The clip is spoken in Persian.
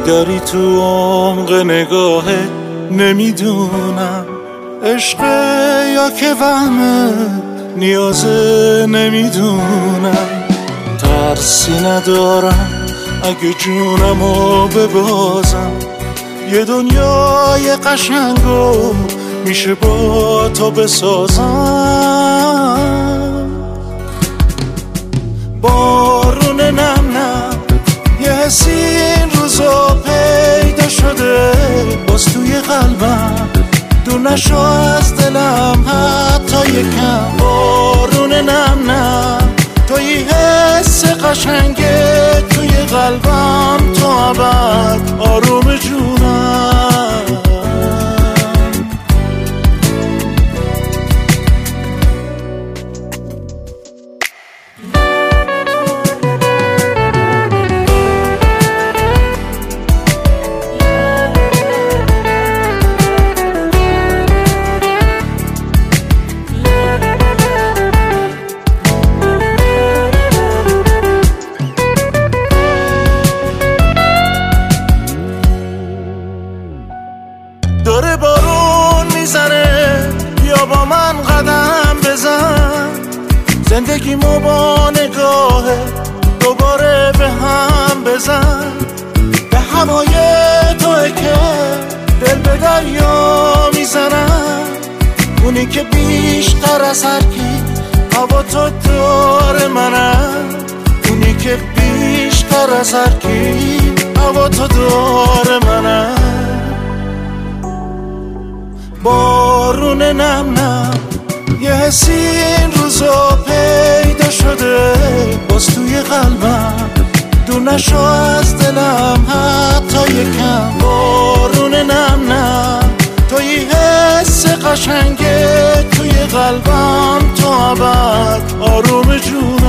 داری تو عمق نگاهت، نمیدونم عشقه یا که وهمه، نیازه نمیدونم. ترسی ندارم اگه جونمو ببازم، یه دنیای قشنگو میشه با تو بسازم. بارون نم نم یه حسی این روزا پیدا شده، باز توی قلبم دور نشو از دلم حتی یکم. بارون نم نم توی حس قشنگه توی قلبم، تو ابد آروم جونم. داره بارون میزنه، بیا با من قدم بزن، زندگیمو با نگاه دوباره به هم بزن. به هوای توئه که دل به دریا میزنم، اونی که بیشتر از هر کی هوا تو دور منم، اونی که بیشتر از هر کی هوا تو دور منم. بارون نم نم یه حسی این روزا پیدا شده، باز توی قلبم دور نشو از دلم حتی یکم. بارون نم نم توی حس قشنگه توی قلبم، تو ابد آروم جونم.